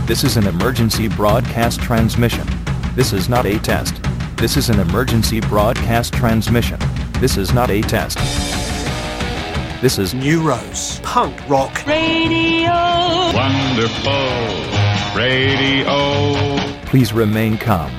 This is an emergency broadcast transmission. This is not a test. This is an emergency broadcast transmission. This is not a test. This is New Rose, punk rock radio. Wonderful radio. Please remain calm.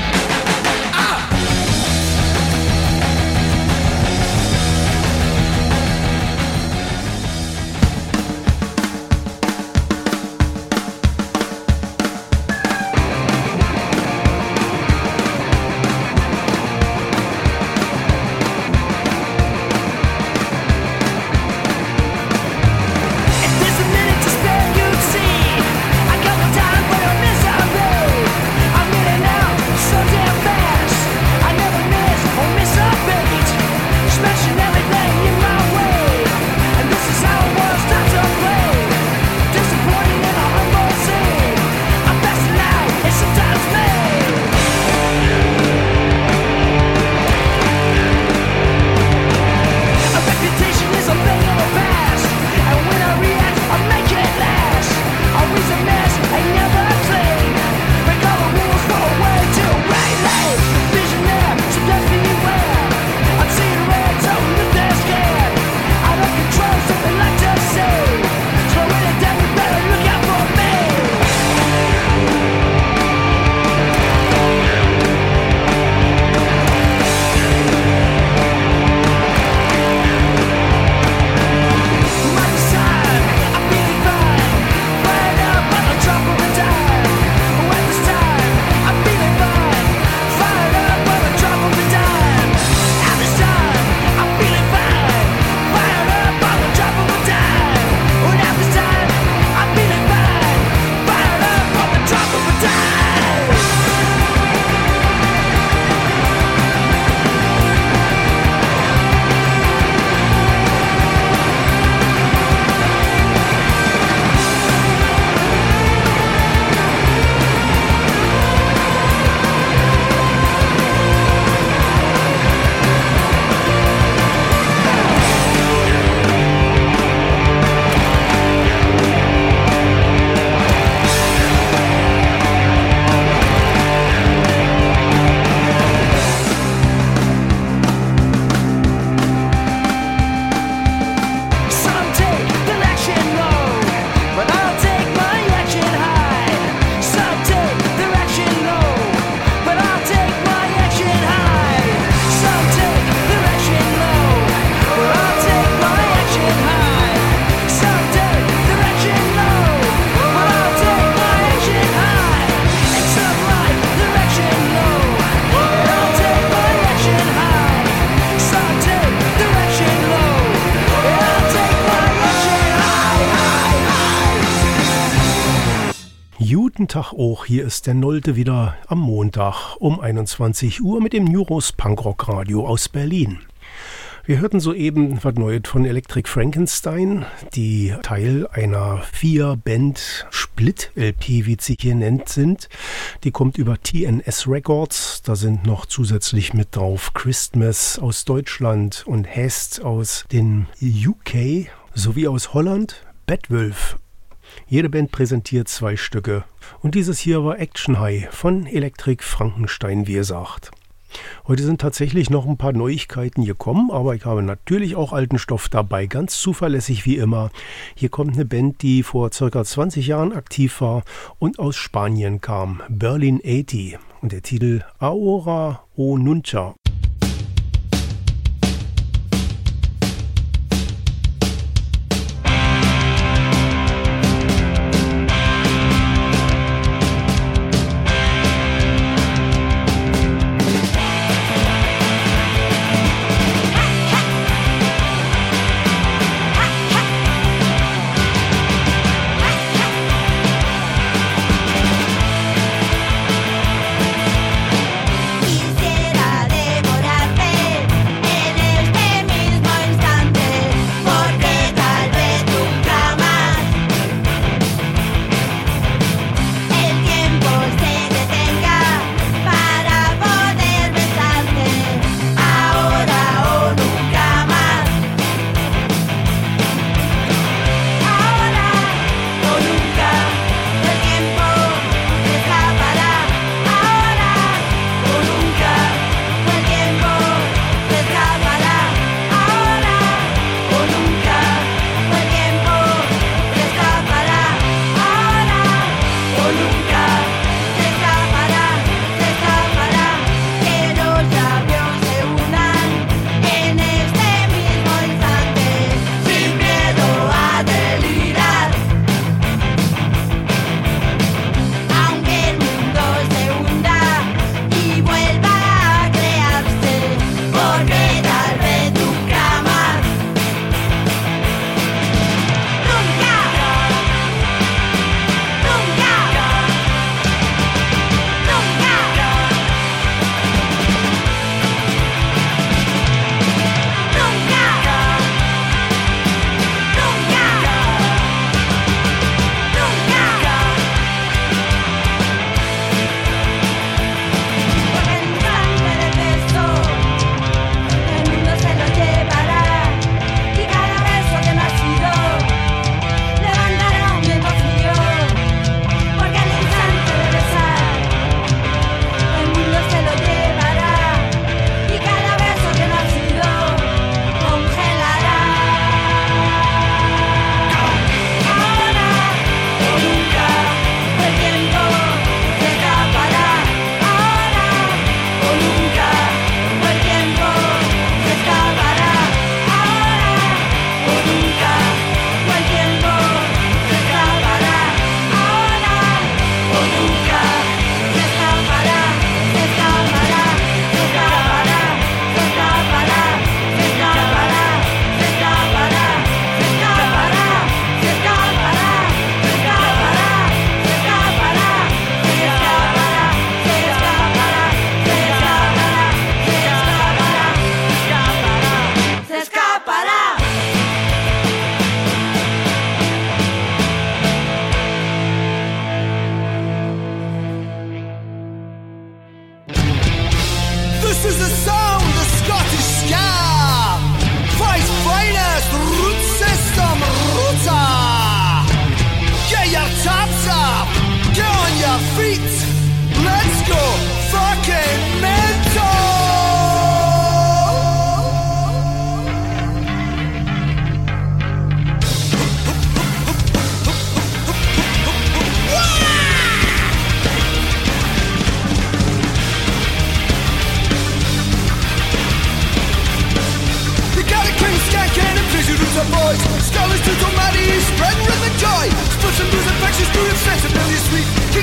Guten Tag auch, hier ist der Nolte wieder am Montag um 21 Uhr mit dem New Rose Punkrock Radio aus Berlin. Wir hörten soeben was Neues von Electric Frankenstein, die Teil einer 4-Band-Split-LP, wie sie hier nennt, sind. Die kommt über TNS Records, da sind noch zusätzlich mit drauf Christmas aus Deutschland und Hest aus den UK sowie aus Holland, Bedwulf. Jede Band präsentiert 2 Stücke und dieses hier war Action High von Electric Frankenstein, wie gesagt. Heute sind tatsächlich noch ein paar Neuigkeiten gekommen, aber ich habe natürlich auch alten Stoff dabei, ganz zuverlässig wie immer. Hier kommt eine Band, die vor ca. 20 Jahren aktiv war und aus Spanien kam, Berlin 80 und der Titel Ahora o Nunca. Quisiera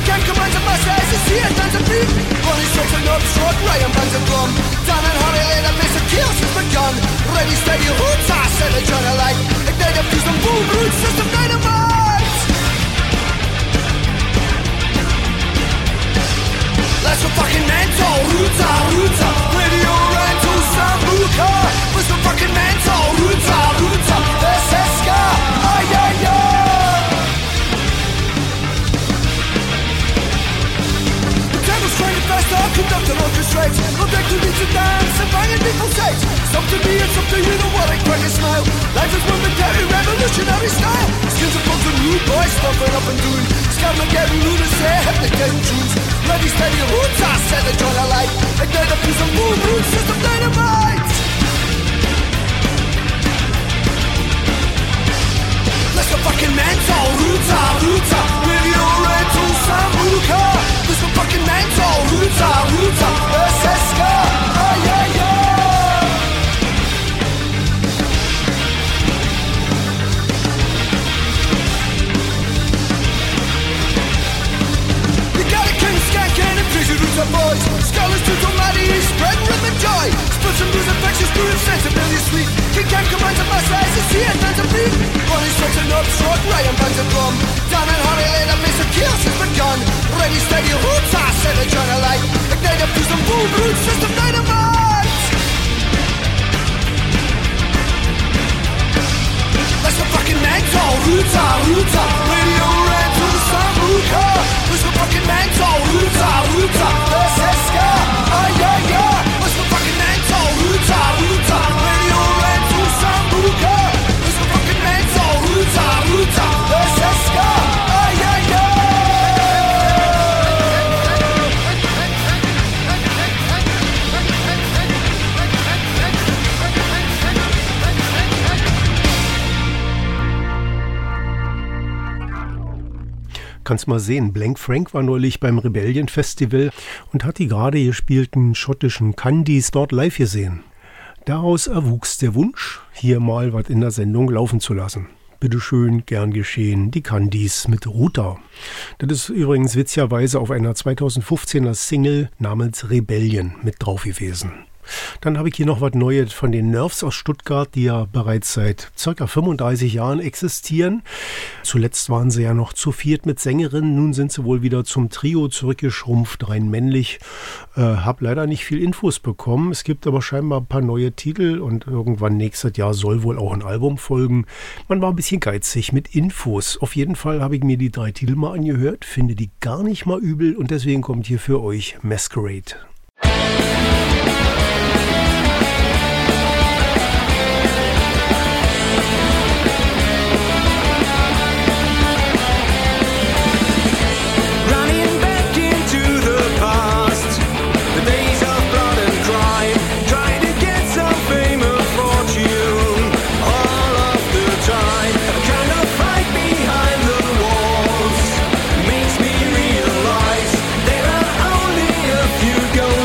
kein gemeinsam Masse, es ist hier dann so Beat. Ronnie Strikes and Up, Short, Ryan Bands and Drum. Dan and Harry later, Mr. Kills has begun. Ready, steady, roots, I said a John alike. Ignite a piece of boom, root system dynamite. Let's go fucking mental, roots, radio rental, Sambuca. Let's go fucking mental, roots, this is ska, ay, ay, ay. Training faster, conductor orchestrates. Objective needs to dance and banging people's heads. It's up to me, it's up to you, the world ain't crack a smile. Life is momentary, revolutionary style. Skins of bones and rude boys, stomping up and doing. Scamageddon, lunacy, hypnotizating tunes. Ready, steady, roots, I said the joy I like. Ignite a piece of moon, root system dynamite. Let's go fucking mental, roots, radio rental, Sambuca. Let's go fucking mental, roots, this is ska, ay, ay, ay. You gotta king, skank, and crazy roots of boys. Scholars to Tomati, spread rhythm and joy. Split some blues and factions, groove sensibility sweet. King Kang commands of my size, is here, dance a beat. Ronnie Strikes and Up, Short, Ryan Bands and Drum. Dan and Harry later, Mr. Kills has begun. Ready, steady, roots, I said a John alike. Ignite a piece of boom, root system dynamite. Let's go fucking mental, roots, radio rental, Sambuca. Let's go fucking mental, roots, this is ska, ay, ay, ay. Let's go fucking mental, roots, radio rental, Sambuca. Let's go fucking mental, roots, this is ska, ay, ay, ay. Kannst mal sehen, Blank Frank war neulich beim Rebellion Festival und hat die gerade gespielten schottischen Candies dort live gesehen. Daraus erwuchs der Wunsch, hier mal was in der Sendung laufen zu lassen. Bitteschön, gern geschehen, die Candies mit Ruta. Das ist übrigens witzigerweise auf einer 2015er Single namens Rebellion mit drauf gewesen. Dann habe ich hier noch was Neues von den Nerves aus Stuttgart, die ja bereits seit ca. 35 Jahren existieren. Zuletzt waren sie ja noch zu viert mit Sängerinnen, nun sind sie wohl wieder zum Trio zurückgeschrumpft, rein männlich. Hab leider nicht viel Infos bekommen, es gibt aber scheinbar ein paar neue Titel und irgendwann nächstes Jahr soll wohl auch ein Album folgen. Man war ein bisschen geizig mit Infos. Auf jeden Fall habe ich mir die 3 Titel mal angehört, finde die gar nicht mal übel und deswegen kommt hier für euch Masquerade. Go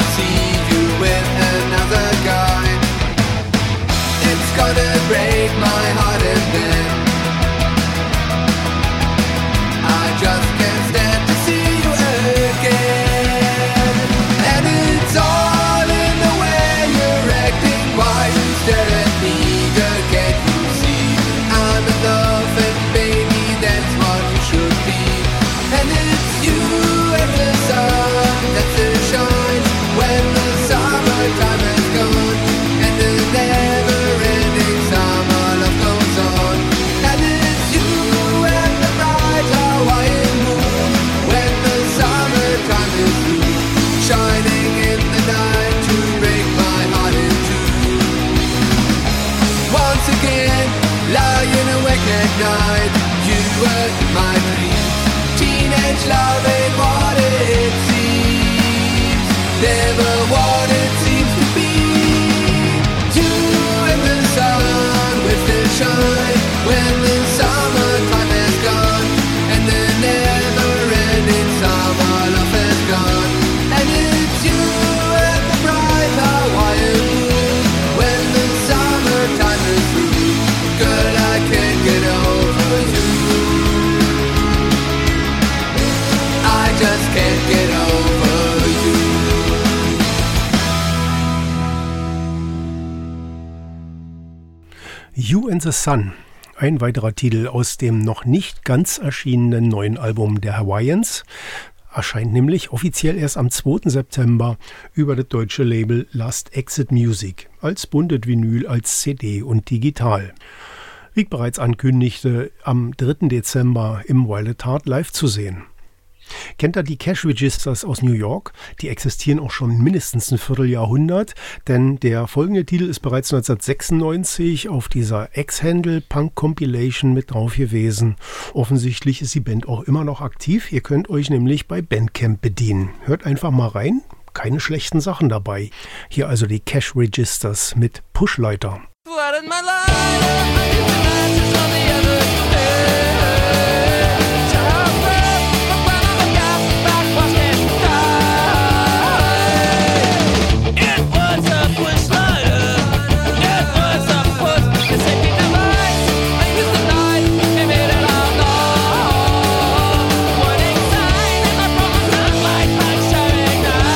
see you with another guy. It's gonna break my heart and then I just can't stand to see you again. And it's all in the way you're acting. Why you stare at me, girl, can't you see? I'm in love and baby, that's what you should be. And it's you and the sun that still shines when the summertime is gone and the never-ending summer love goes on. And it's you and the bright Hawaiian moon when the summertime is through, shining in the night to break my heart in two. Once again, lying awake at night, you were my dream. Teenage love ain't what it seems, never what it seems to be. You and the sun will still shine when the summertime is gone and the never-ending summer love is gone. And it's you and the bright Hawaiian moon when the summertime is through. Girl, I can't get over you. I just can't get over you. You and the Sun, ein weiterer Titel aus dem noch nicht ganz erschienenen neuen Album der Hawaiians, erscheint nämlich offiziell erst am 2. September über das deutsche Label Last Exit Music, als buntes Vinyl, als CD und digital. Wie ich bereits ankündigte, am 3. Dezember im Wild at Heart live zu sehen. Kennt ihr die Cash Registers aus New York? Die existieren auch schon mindestens ein Vierteljahrhundert, denn der folgende Titel ist bereits 1996 auf dieser X-Handle Punk Compilation mit drauf gewesen. Offensichtlich ist die Band auch immer noch aktiv. Ihr könnt euch nämlich bei Bandcamp bedienen. Hört einfach mal rein, keine schlechten Sachen dabei. Hier also die Cash Registers mit Pushleiter.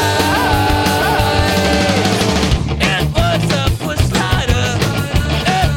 It was a push slider.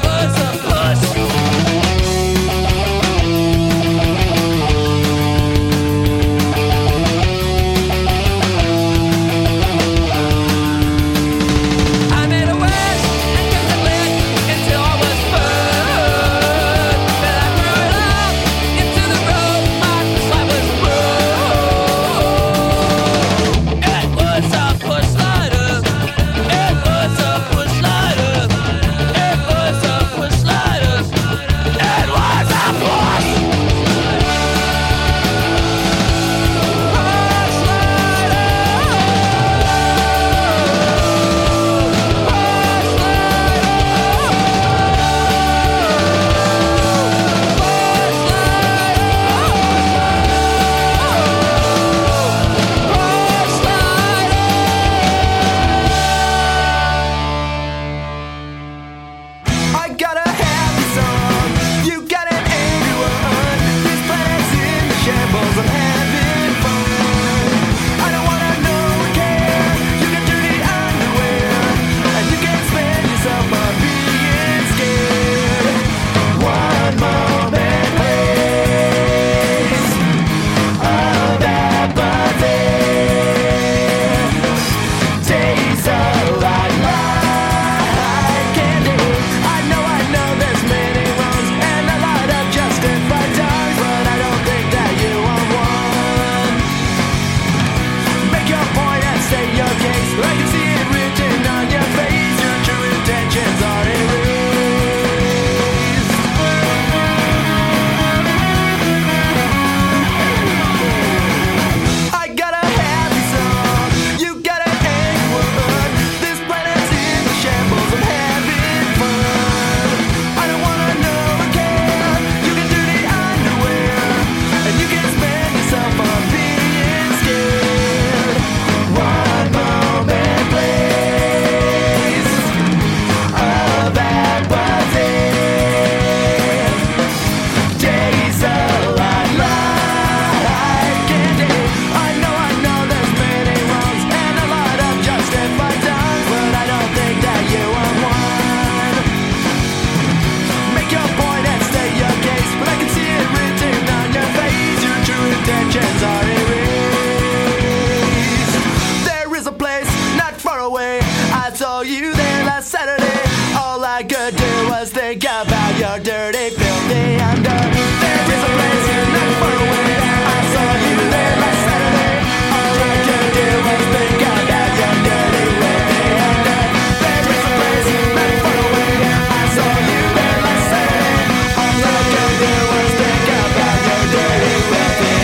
away. I saw you there last Saturday. All I could do was think about your dirty, filthy under. There is a place not far away. I saw you there last Saturday. All I could do was think about your dirty, filthy under. There is a place not far away. I saw you there last Saturday. All I could do was think about your dirty, filthy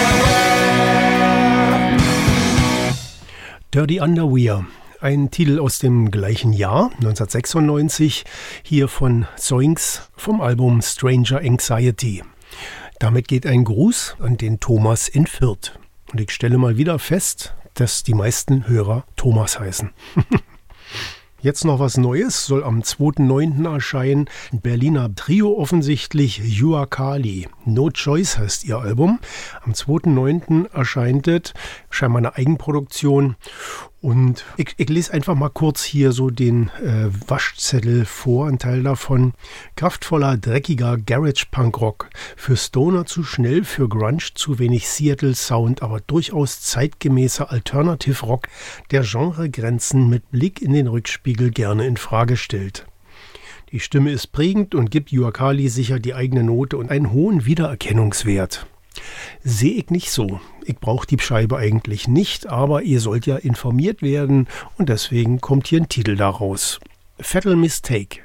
underwear. Dirty Underwear. Ein Titel aus dem gleichen Jahr, 1996, hier von Zoinks vom Album Stranger Anxiety. Damit geht ein Gruß an den Thomas in Fürth. Und ich stelle mal wieder fest, dass die meisten Hörer Thomas heißen. Jetzt noch was Neues, soll am 2.9. erscheinen. Ein Berliner Trio offensichtlich, Yuakali. No Choice heißt ihr Album. Am 2.9. erscheint es, scheinbar eine Eigenproduktion. Und ich lese einfach mal kurz hier so den Waschzettel vor, ein Teil davon. Kraftvoller, dreckiger Garage-Punk-Rock. Für Stoner zu schnell, für Grunge zu wenig Seattle-Sound, aber durchaus zeitgemäßer Alternative-Rock, der Genregrenzen mit Blick in den Rückspiegel gerne in Frage stellt. Die Stimme ist prägend und gibt Yuakali sicher die eigene Note und einen hohen Wiedererkennungswert. Sehe ich nicht so. Ich brauche die Scheibe eigentlich nicht, aber ihr sollt ja informiert werden und deswegen kommt hier ein Titel daraus. Fatal Mistake.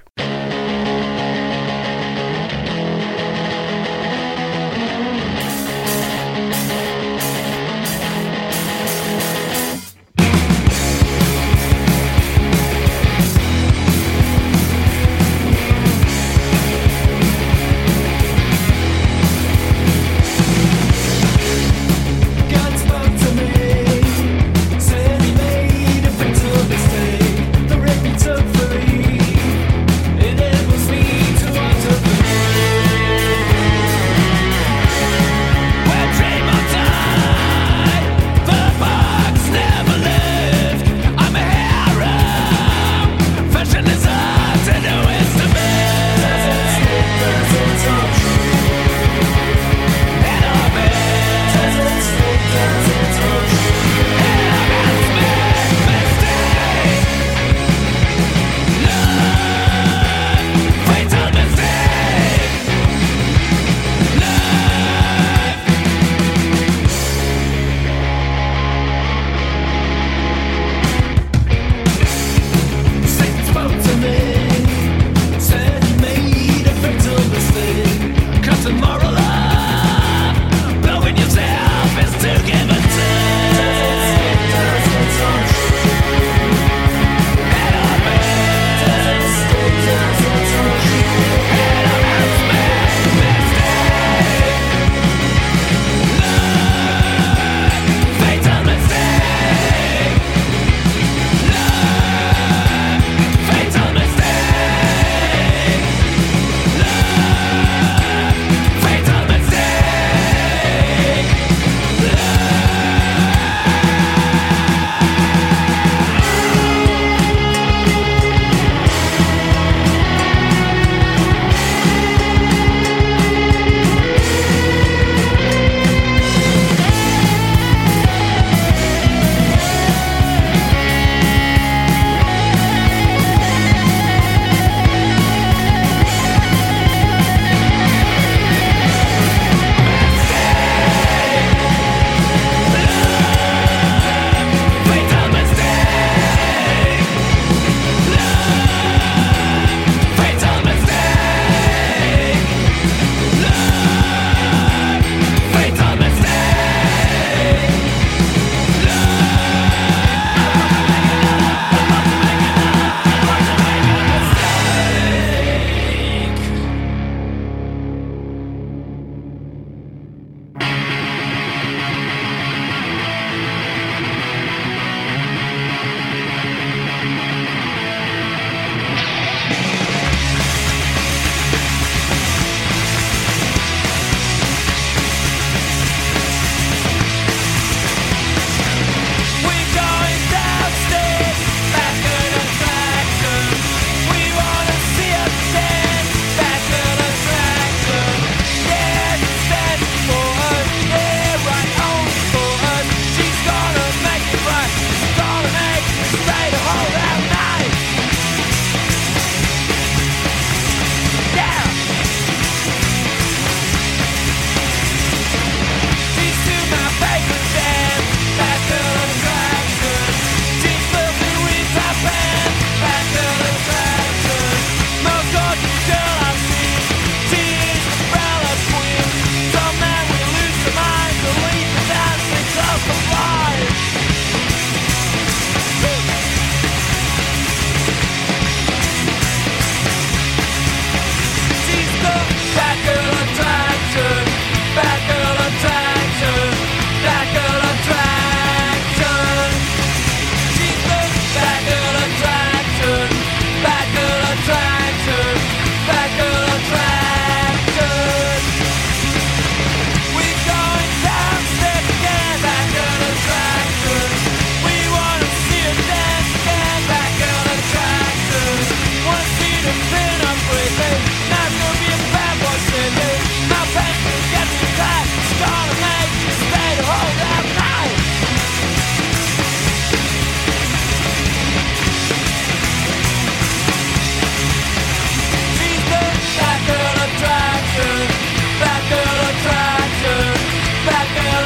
Said he made a fatal mistake. The road he took for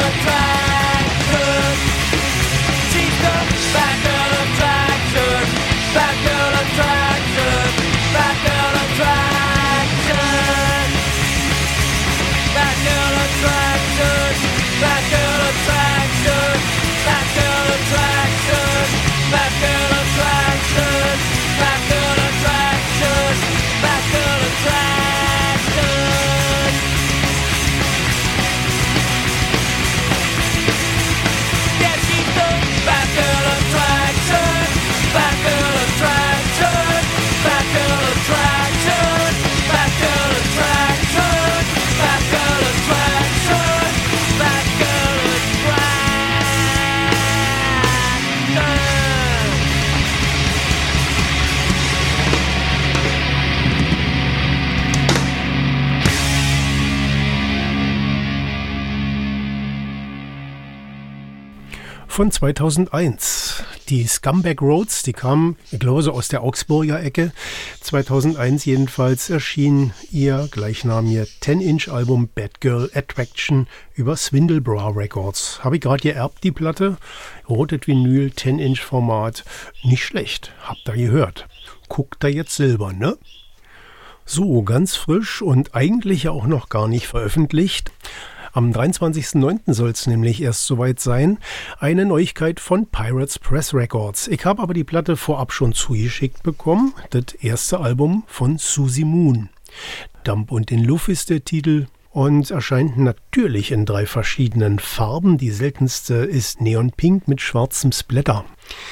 Von 2001. Die Scumbag Roads, die kamen, ich glaube, so aus der Augsburger Ecke. 2001 jedenfalls erschien ihr gleichnamige 10-Inch-Album Bad Girl Attraction über Swindlebra Records. Habe ich gerade geerbt, die Platte. Rotes Vinyl, 10-Inch-Format. Nicht schlecht, habt ihr gehört. Guckt da jetzt selber, ne? So, ganz frisch und eigentlich ja auch noch gar nicht veröffentlicht. Am 23.09. soll es nämlich erst soweit sein. Eine Neuigkeit von Pirates Press Records. Ich habe aber die Platte vorab schon zugeschickt bekommen. Das erste Album von Susie Moon. Dump und in Luft ist der Titel und erscheint natürlich in 3 verschiedenen Farben. Die seltenste ist Neon Pink mit schwarzem Splatter.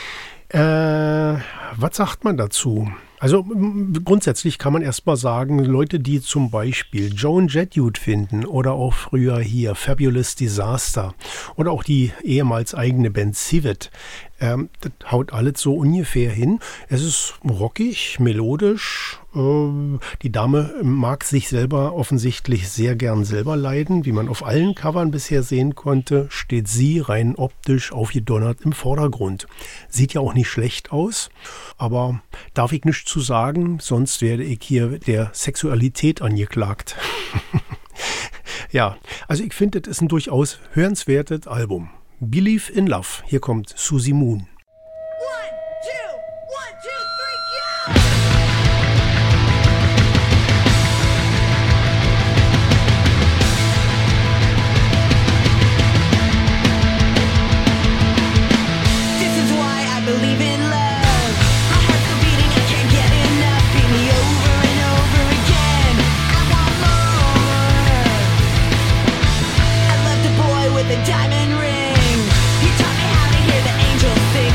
Was sagt man dazu? Also grundsätzlich kann man erstmal sagen, Leute, die zum Beispiel Joan Jett gut finden oder auch früher hier Fabulous Disaster oder auch die ehemals eigene Band Civet, das haut alles so ungefähr hin. Es ist rockig, melodisch. Die Dame mag sich selber offensichtlich sehr gern selber leiden. Wie man auf allen Covern bisher sehen konnte, steht sie rein optisch aufgedonnert im Vordergrund. Sieht ja auch nicht schlecht aus, aber darf ich nichts zu sagen, sonst werde ich hier der Sexualität angeklagt. Ja, also ich finde, das ist ein durchaus hörenswertes Album. Believe in Love. Hier kommt Susie Moon. 1, 2, 1, 2, 3, go! Believe in love. My heart's still beating, I can't get enough. Beat me over and over again. I want more. I love the boy with the diamond ring. He taught me how to hear the angels sing.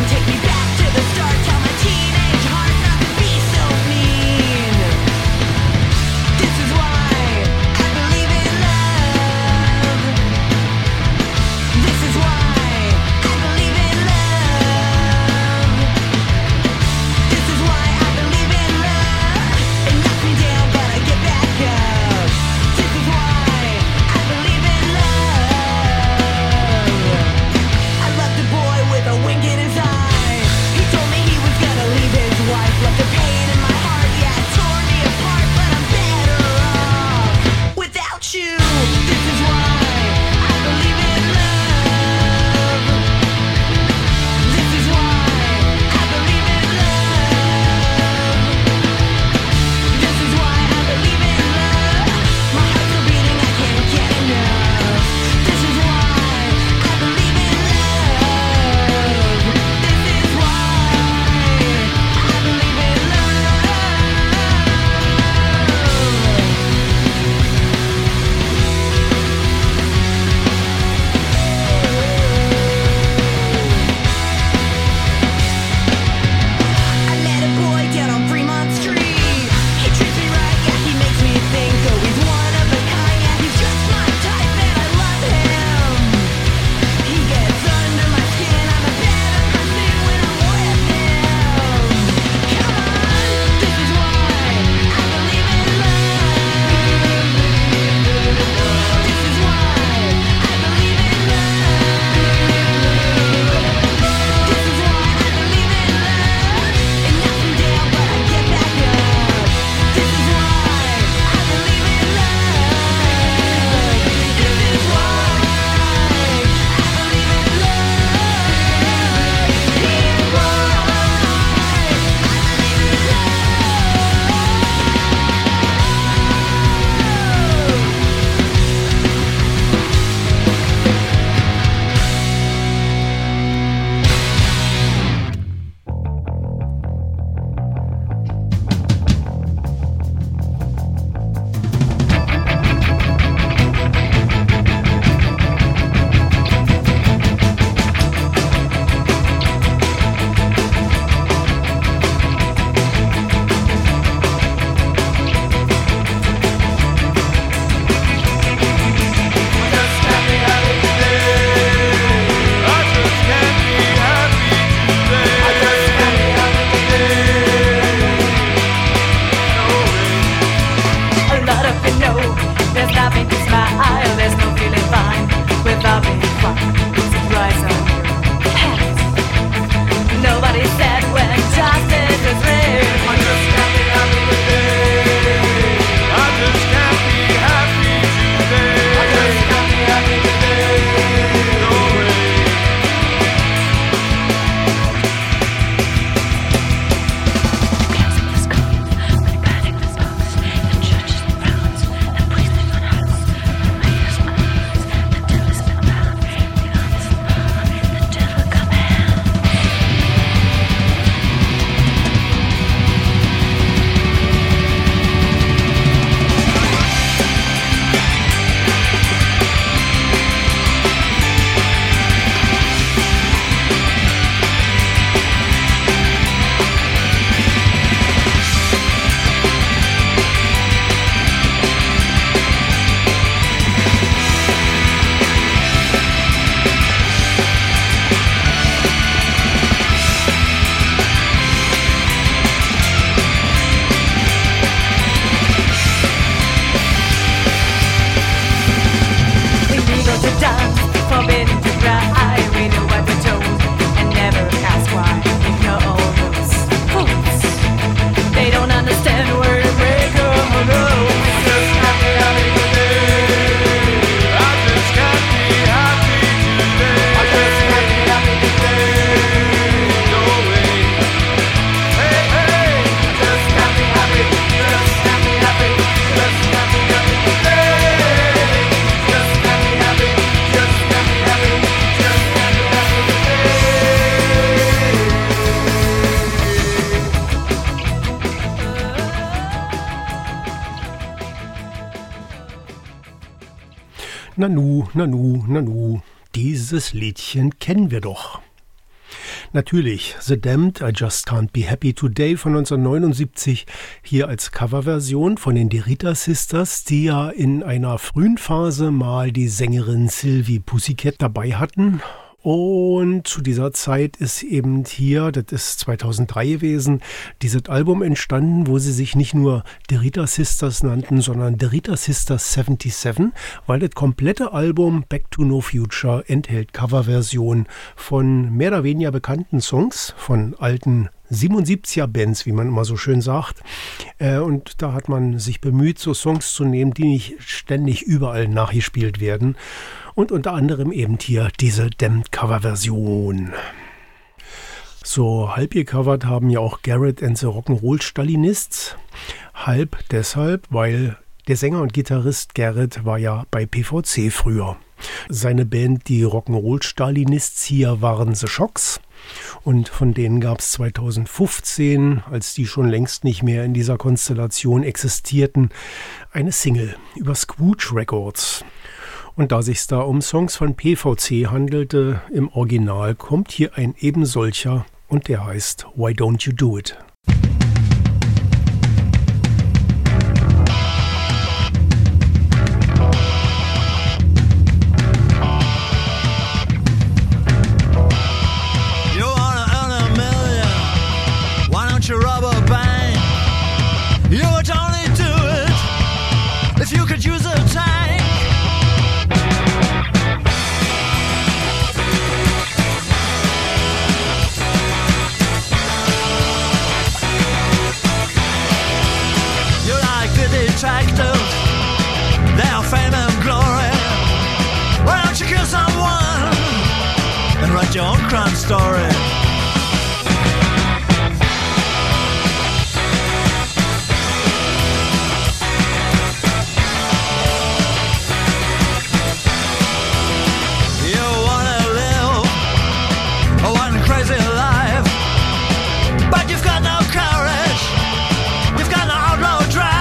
Nanu, Nanu, Nanu, dieses Liedchen kennen wir doch. Natürlich, The Damned, I Just Can't Be Happy Today von 1979, hier als Coverversion von den Derrida Sisters, die ja in einer frühen Phase mal die Sängerin Sylvie Pussycat dabei hatten. Und zu dieser Zeit ist eben hier, das ist 2003 gewesen, dieses Album entstanden, wo sie sich nicht nur Derrida Sisters nannten, sondern Derrida Sisters 77, weil das komplette Album Back to No Future enthält Coverversionen von mehr oder weniger bekannten Songs, von alten 77er-Bands, wie man immer so schön sagt. Und da hat man sich bemüht, so Songs zu nehmen, die nicht ständig überall nachgespielt werden. Und unter anderem eben hier diese Damned-Cover-Version. So halb gecovert haben ja auch Garrett and the Rock'n'Roll Stalinists. Halb deshalb, weil der Sänger und Gitarrist Garrett war ja bei PVC früher. Seine Band, die Rock'n'Roll Stalinists hier, waren The Shocks. Und von denen gab es 2015, als die schon längst nicht mehr in dieser Konstellation existierten, eine Single über Squooch Records. Und da sich's da um Songs von PVC handelte, im Original kommt hier ein ebensolcher und der heißt Why Don't You Do It? You wanna earn $1 million? Why don't you rob a bank? You would only do it if you could use a tank. Detectives, their fame and glory. Why don't you kill someone and write your own crime story? You wanna live one crazy life, but you've got no courage, you've got no outlaw drive.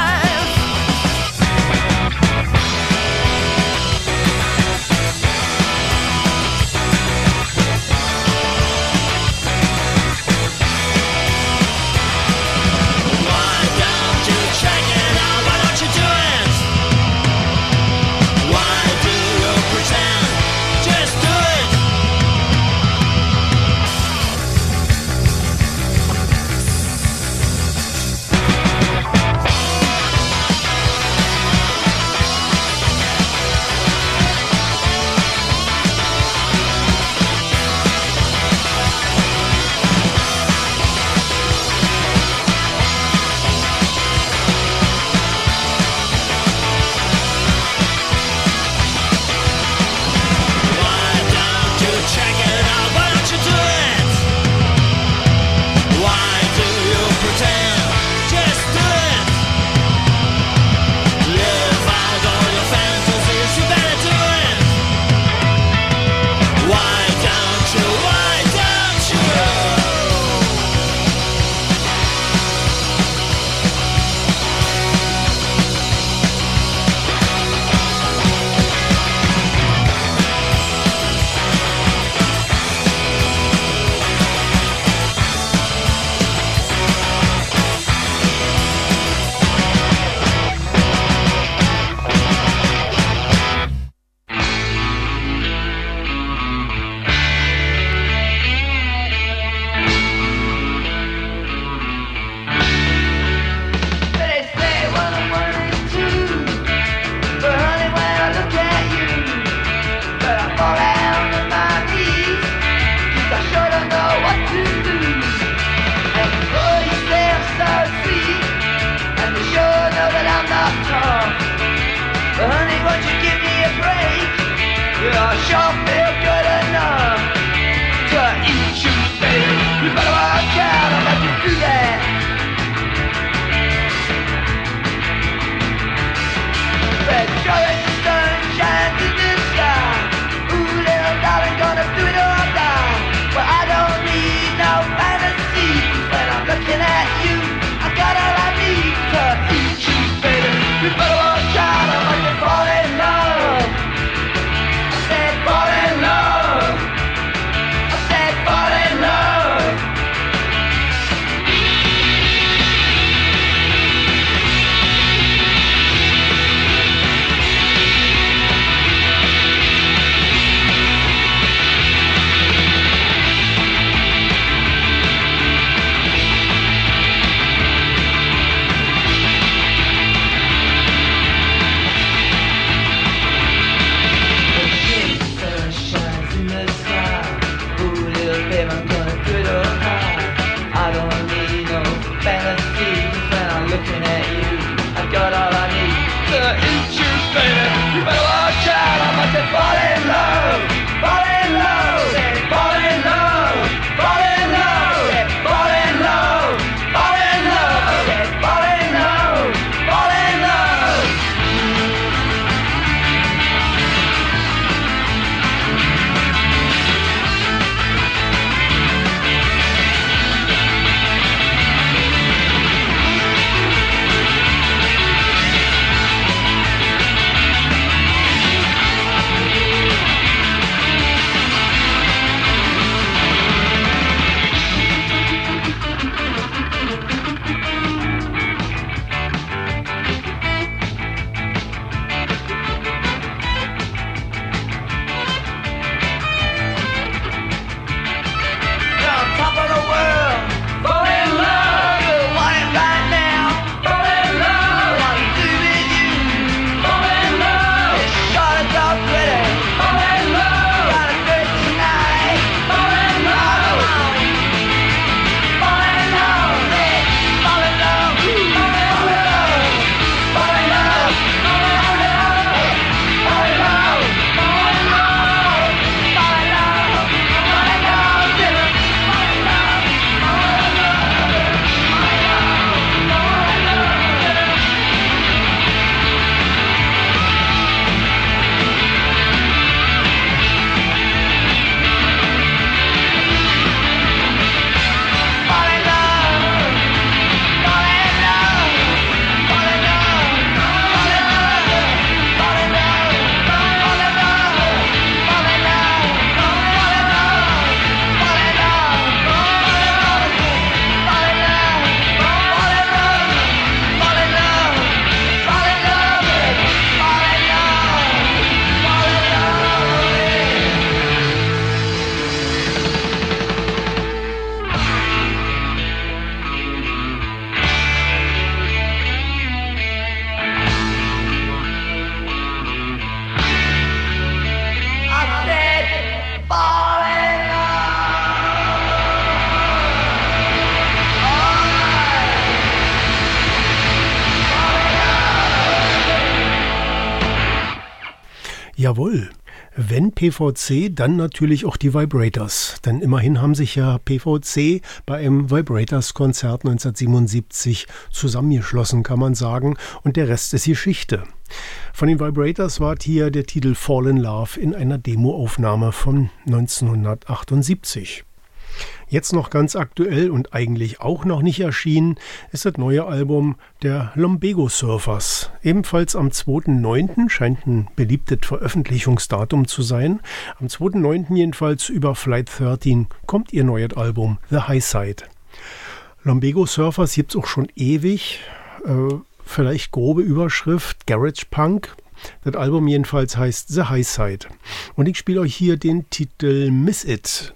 Jawohl. Wenn PVC, dann natürlich auch die Vibrators. Denn immerhin haben sich ja PVC bei einem Vibrators-Konzert 1977 zusammengeschlossen, kann man sagen. Und der Rest ist Geschichte. Von den Vibrators war hier der Titel Fall in Love in einer Demoaufnahme von 1978. Jetzt noch ganz aktuell und eigentlich auch noch nicht erschienen, ist das neue Album der Lumbago Surfers. Ebenfalls am 2.9. scheint ein beliebtes Veröffentlichungsdatum zu sein. Am 2.9. jedenfalls über Flight 13 kommt ihr neues Album The High Side. Lumbago Surfers gibt es auch schon ewig. Vielleicht grobe Überschrift Garage Punk. Das Album jedenfalls heißt The High Side. Und ich spiele euch hier den Titel Miss It.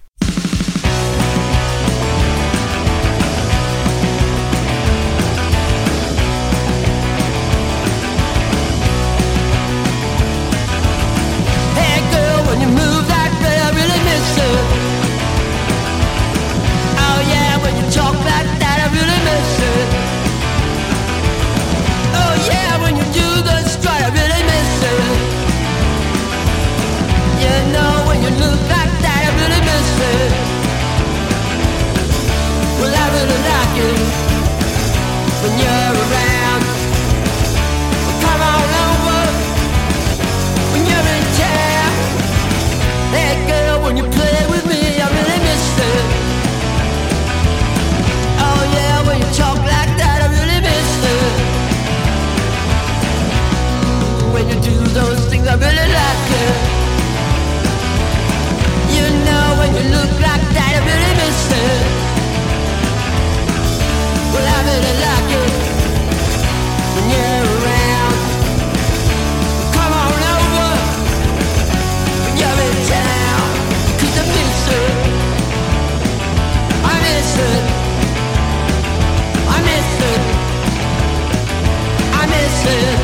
When you're around, come on over. When you're in town, hey girl, when you play with me, I really miss it. Oh yeah, when you talk like that, I really miss it. When you do those things, I really like it. You know, when you look like that, I really miss it. Well, I really like it when you're around. Come on over when you're in town. 'Cause I miss it. I miss it. I miss it. I miss it.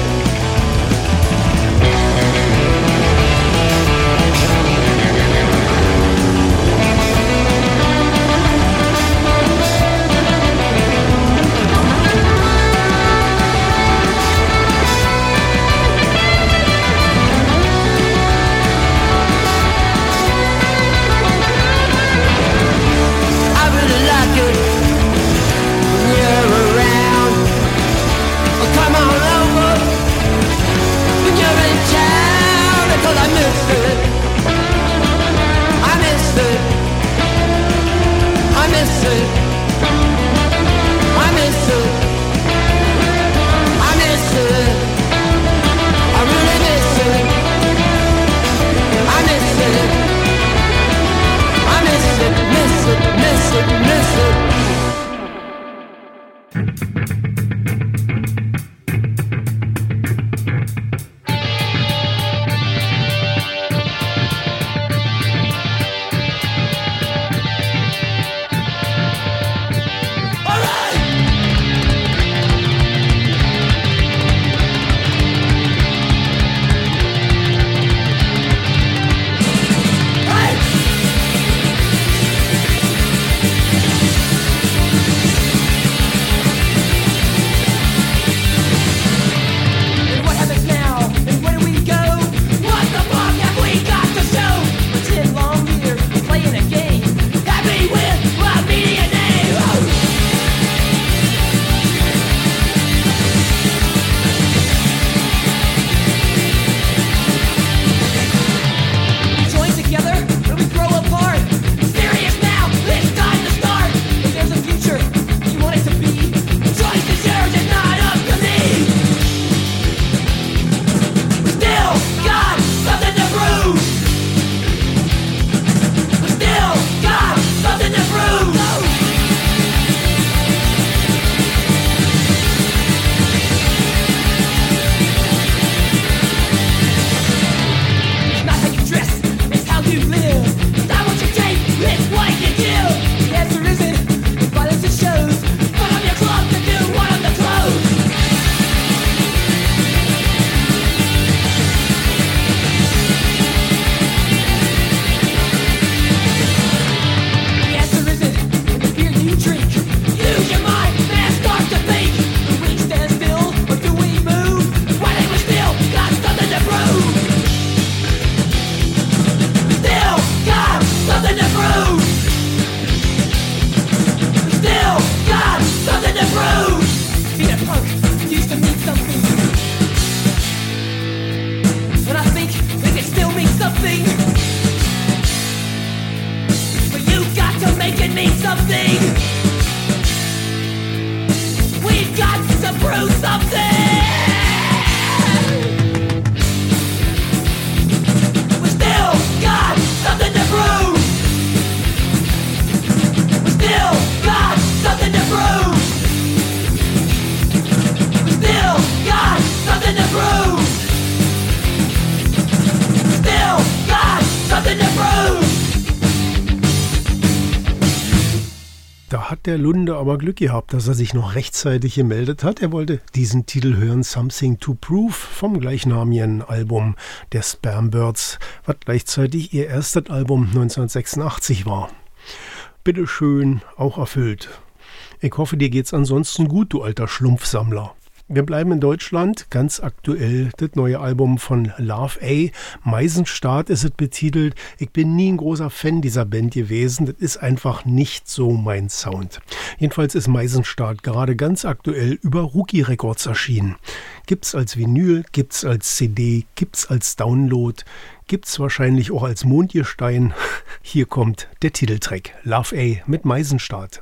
Da hat der Lunde aber Glück gehabt, dass er sich noch rechtzeitig gemeldet hat. Er wollte diesen Titel hören, Something to Prove, vom gleichnamigen Album der Spermbirds, was gleichzeitig ihr erstes Album 1986 war. Bitteschön, auch erfüllt. Ich hoffe, dir geht's ansonsten gut, du alter Schlumpfsammler. Wir bleiben in Deutschland, ganz aktuell das neue Album von Love A. Meisenstaat ist es betitelt. Ich bin nie ein großer Fan dieser Band gewesen, das ist einfach nicht so mein Sound. Jedenfalls ist Meisenstaat gerade ganz aktuell über Rookie Records erschienen. Gibt's als Vinyl, gibt's als CD, gibt's als Download, gibt's wahrscheinlich auch als Mondgestein. Hier kommt der Titeltrack Love A mit Meisenstaat.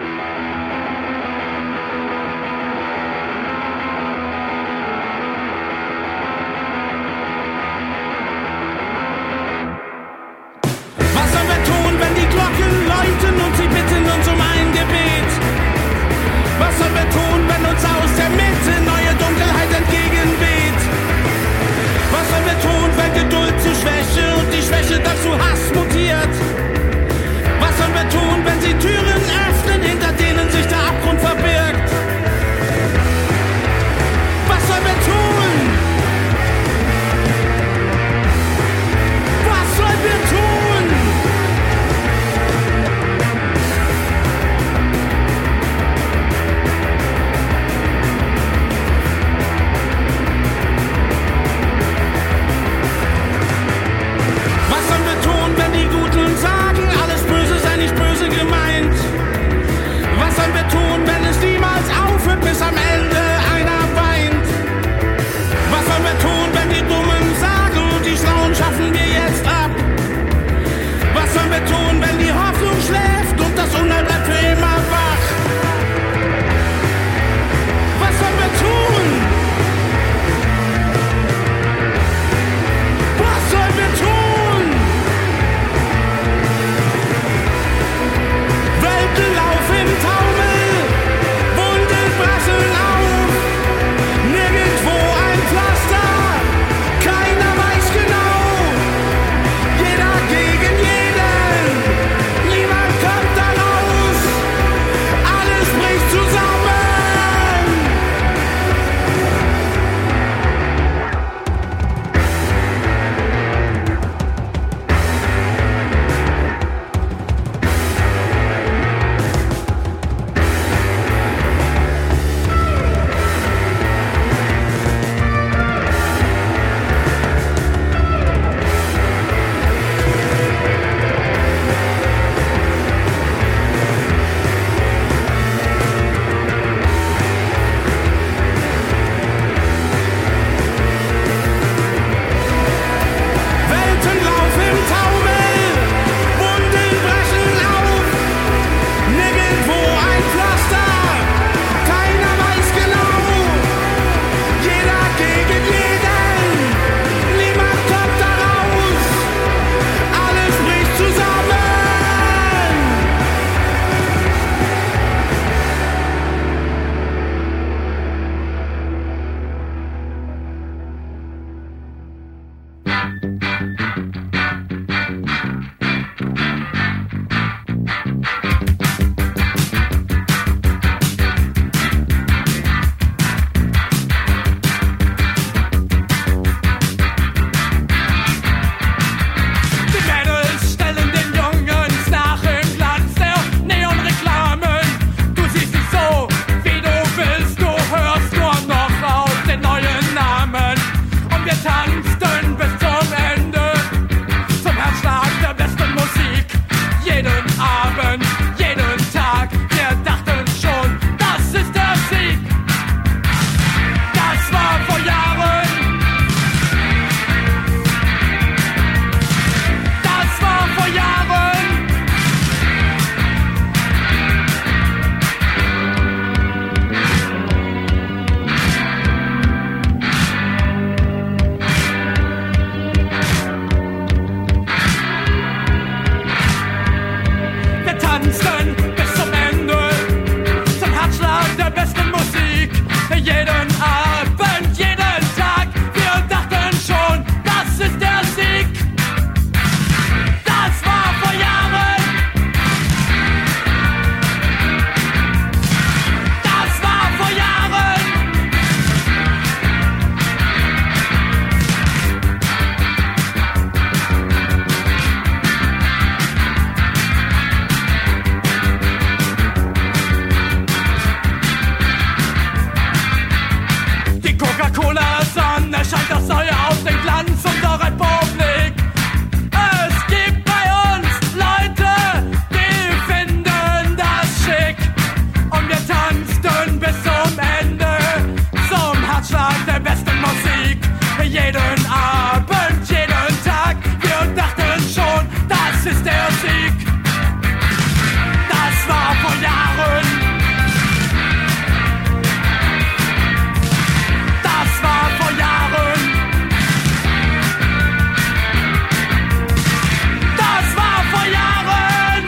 Und sie bitten uns um ein Gebet. Was sollen wir tun, wenn uns aus der Mitte neue Dunkelheit entgegenweht? Was sollen wir tun, wenn Geduld zu Schwäche und die Schwäche dann zu Hass mutiert? Was sollen wir tun, wenn sie Türen öffnen, hinter denen sich der Abgrund verbirgt? Was sollen wir tun? Was sollen wir tun? Sagen, alles Böse sei nicht böse gemeint. Was sollen wir tun, wenn es niemand Jeden Abend, jeden Tag, wir dachten schon, das ist der Sieg. Das war vor Jahren. Das war vor Jahren. Das war vor Jahren.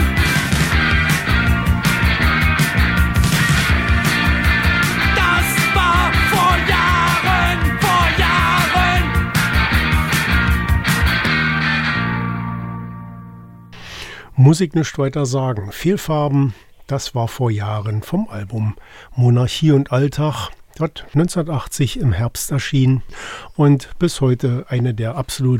Das war vor Jahren, vor Jahren. Muss ich nicht weiter sagen. Fehlfarben, das war vor Jahren vom Album Monarchie und Alltag, das 1980 im Herbst erschien und bis heute eine der absolut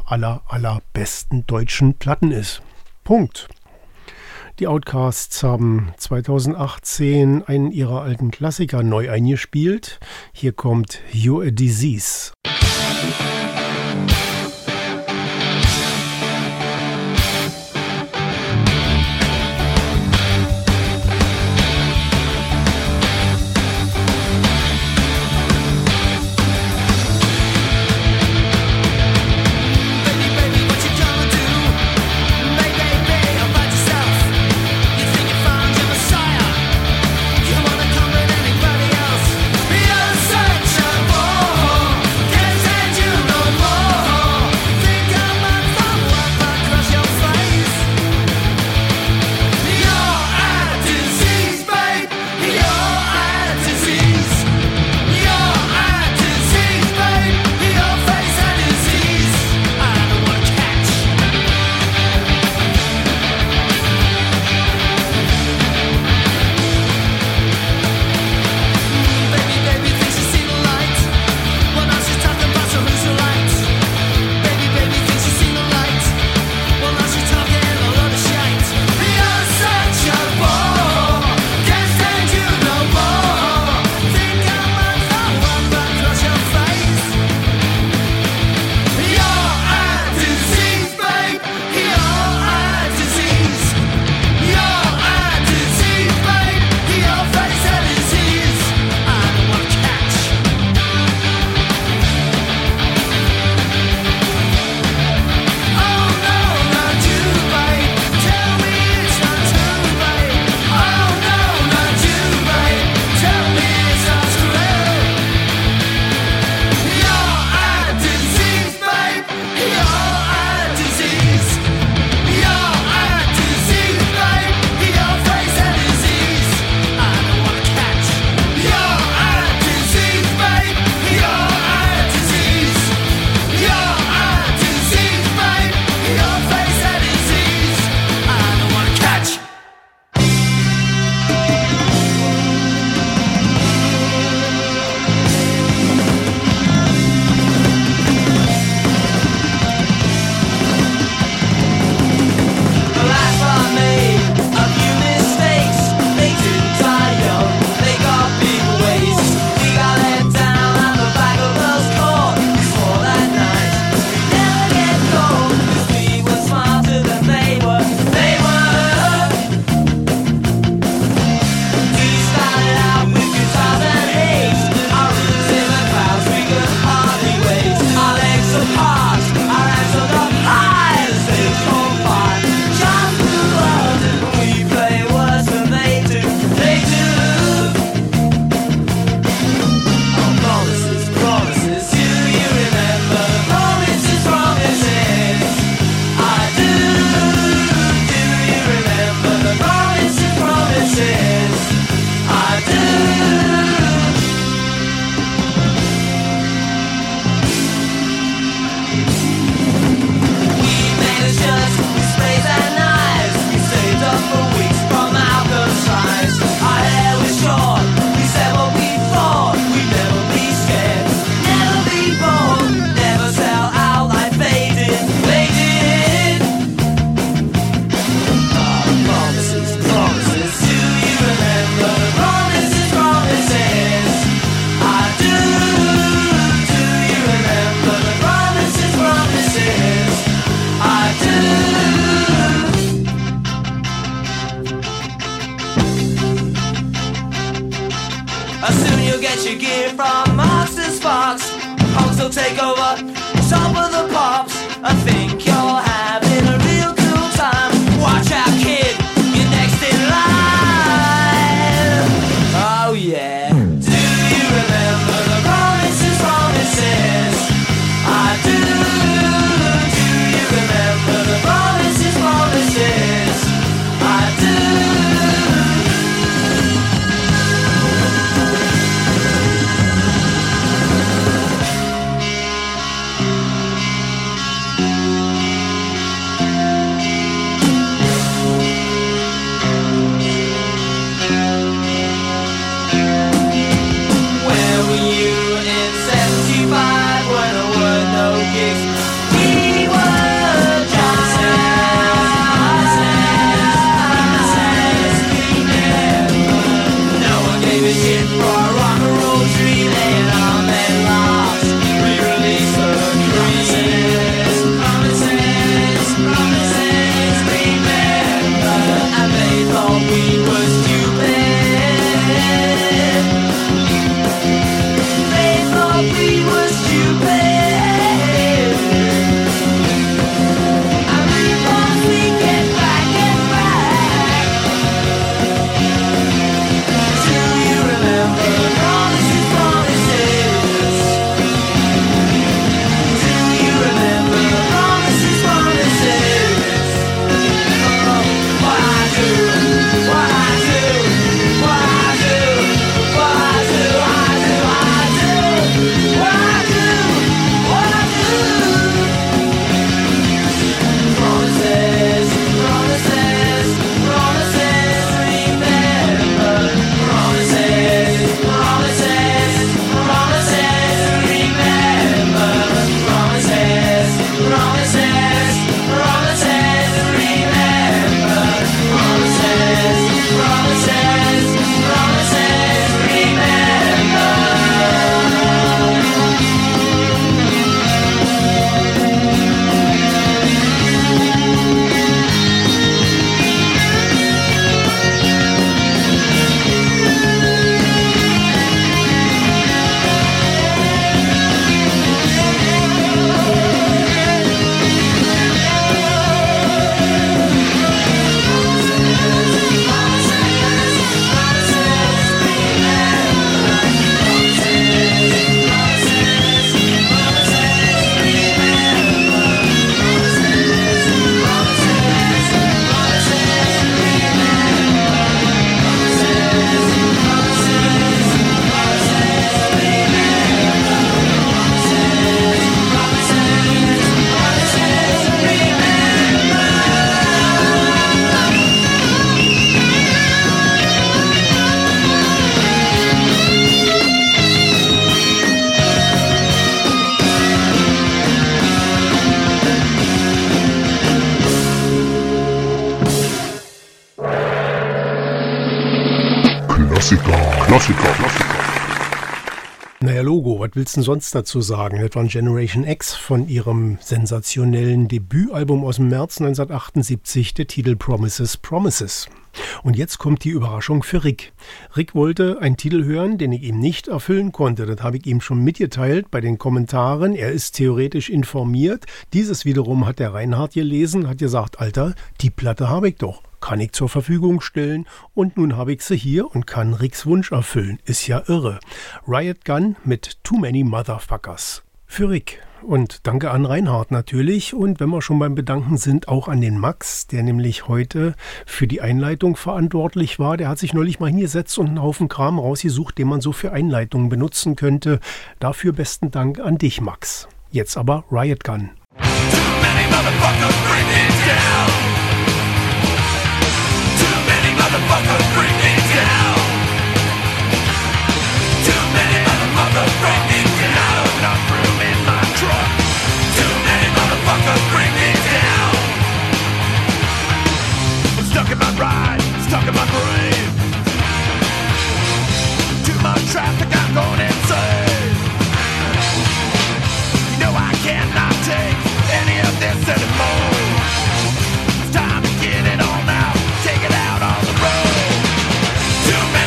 allerbesten deutschen Platten ist. Punkt. Die Outcasts haben 2018 einen ihrer alten Klassiker neu eingespielt. Hier kommt You're a Disease. Soon you'll get your gear from Marks and Sparks. punks will take over some of the pops. I think you're having a real cool time. Watch out, kid, you're next in line. Oh yeah. Do you remember the promises? I do. Do you remember the promises? I do. Klassiker. Naja, Logo, was willst du denn sonst dazu sagen? Das war Generation X von ihrem sensationellen Debütalbum aus dem März 1978, der Titel Promises. Und jetzt kommt die Überraschung für Rick. Rick wollte einen Titel hören, den ich ihm nicht erfüllen konnte. Das habe ich ihm schon mitgeteilt bei den Kommentaren. Er ist theoretisch informiert. Dieses wiederum hat der Reinhard gelesen, hat gesagt, Alter, die Platte habe ich doch. Kann ich zur Verfügung stellen und nun habe ich sie hier und kann Ricks Wunsch erfüllen. Ist ja irre. Riot Gun mit Too Many Motherfuckers. Für Rick. Und danke an Reinhard natürlich und wenn wir schon beim Bedanken sind, auch an den Max, der nämlich heute für die Einleitung verantwortlich war. Der hat sich neulich mal hingesetzt und einen Haufen Kram rausgesucht, den man so für Einleitungen benutzen könnte. Dafür besten Dank an dich, Max. Jetzt aber Riot Gun. Too many motherfuckers bring me down. Too many motherfuckers bring me down. Too many motherfuckers bring me down. Enough room in my truck. Too many motherfuckers bring me down. I'm stuck in my ride, stuck in my brain. Too much traffic, I'm going insane. You know I cannot take any of this anymore. It's time to get it on out, take it out on the road. Too many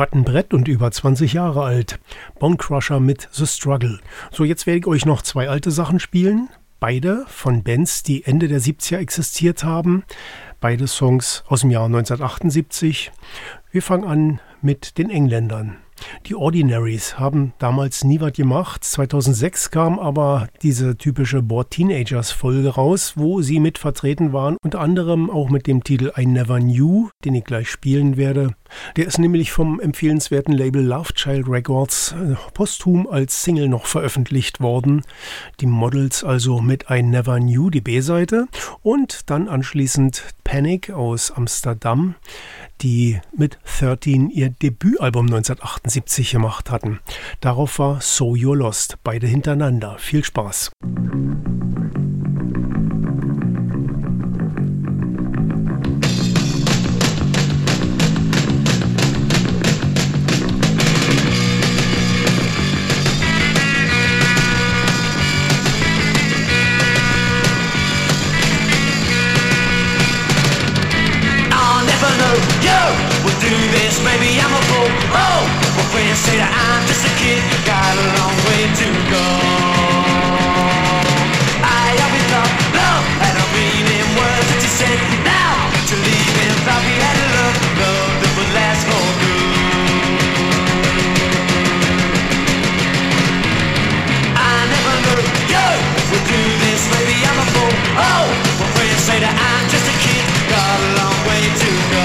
Wattenbrett und über 20 Jahre alt. Bone Crusher mit The Struggle. So, jetzt werde ich euch noch 2 alte Sachen spielen. Beide von Bands, die Ende der 70er existiert haben. Beide Songs aus dem Jahr 1978. Wir fangen an mit den Engländern. Die Ordinaries haben damals nie was gemacht. 2006 kam aber diese typische Bored Teenagers Folge raus, wo sie mit vertreten waren, unter anderem auch mit dem Titel I Never Knew, den ich gleich spielen werde. Der ist nämlich vom empfehlenswerten Label Love Child Records posthum als Single noch veröffentlicht worden. Die Models also mit I Never Knew, die B-Seite, und dann anschließend Panic aus Amsterdam, die mit 13 ihr Debütalbum 1978 gemacht hatten. Darauf war So You're Lost, beide hintereinander. Viel Spaß! Maybe I'm a fool. Oh, my friends say that I'm just a kid. Got a long way to go. I always thought love had a meaning, words that you said. Now to leave and thought we had a love that would last for good. I never knew you would do this. Maybe I'm a fool. Oh, my friends say that I'm just a kid. Got a long way to go.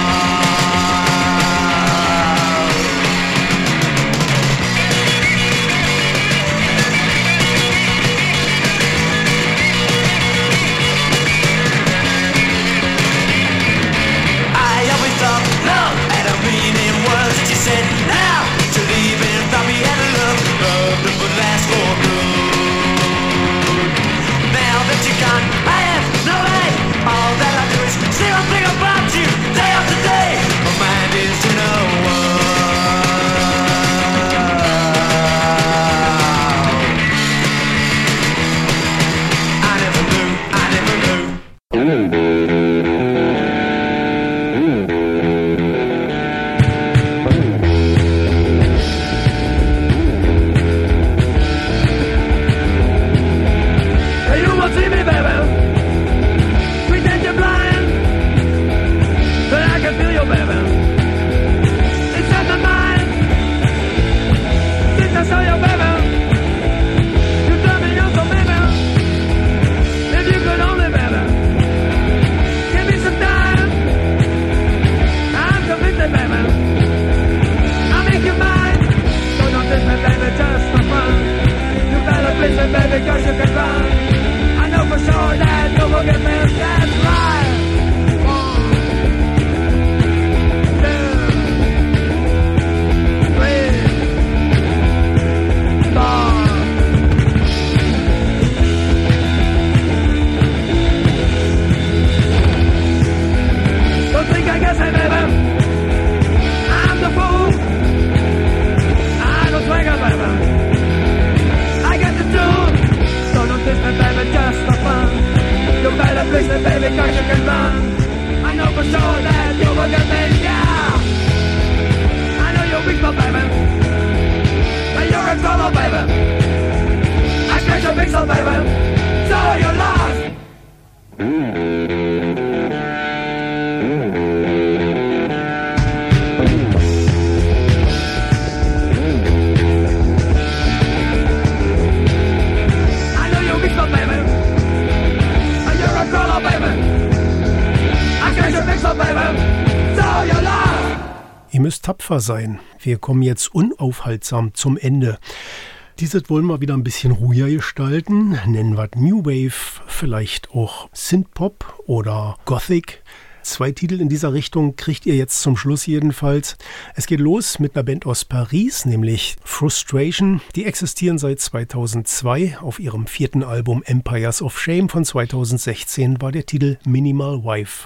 Ihr müsst tapfer sein. Wir kommen jetzt unaufhaltsam zum Ende. Dieses wollen wir wieder ein bisschen ruhiger gestalten. Nennen wir New Wave, vielleicht auch Synthpop oder Gothic. 2 Titel in dieser Richtung kriegt ihr jetzt zum Schluss jedenfalls. Es geht los mit einer Band aus Paris, nämlich Frustration. Die existieren seit 2002. Auf ihrem 4. Album Empires of Shame von 2016 war der Titel Minimal Wife.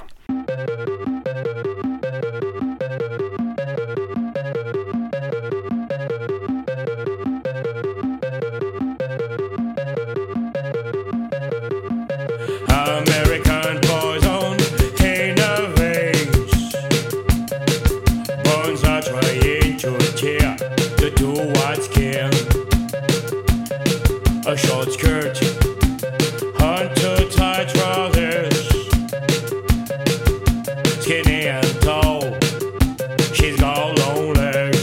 American poison, cane of age, bones are trying. a short skirt and too tight trousers, skinny and tall, she's got long legs.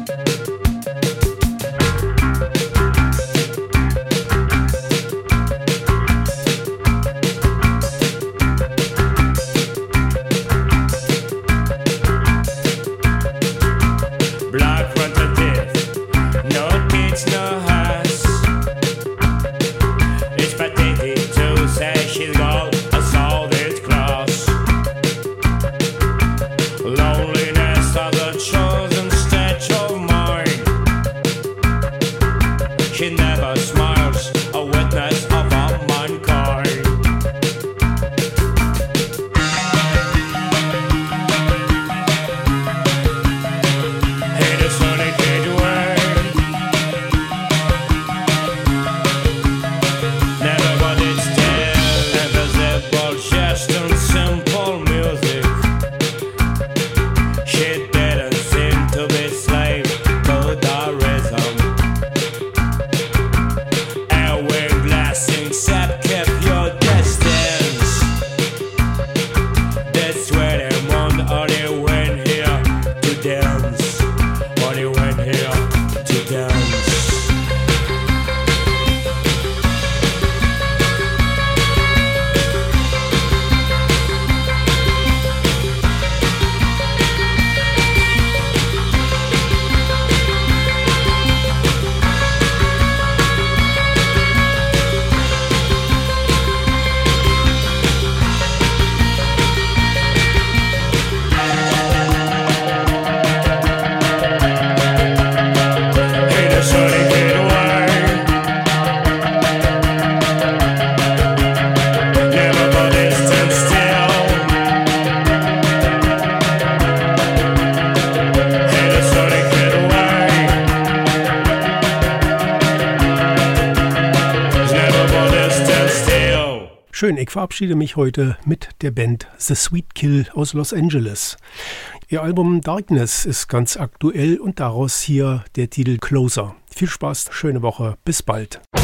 Black front and teeth, no kids, no house. It's pathetic to say she's got a solid class. Loneliness as a chosen state of mind. She never smiles, a witness of all mankind. In a sunny gateway, never got it still, invisible, just and simple music. She didn't seem to be slave to the rhythm. And when blessings have kept your distance, that's where they want only went here to dance. Only went here to dance. In a sunny getaway, never got it stand still. In a sunny getaway, never got it stand still. Schön, ich verabschiede mich heute mit der Band The Sweet Kill aus Los Angeles. Ihr Album Darkness ist ganz aktuell und daraus hier der Titel Closer. Viel Spaß, schöne Woche, bis bald.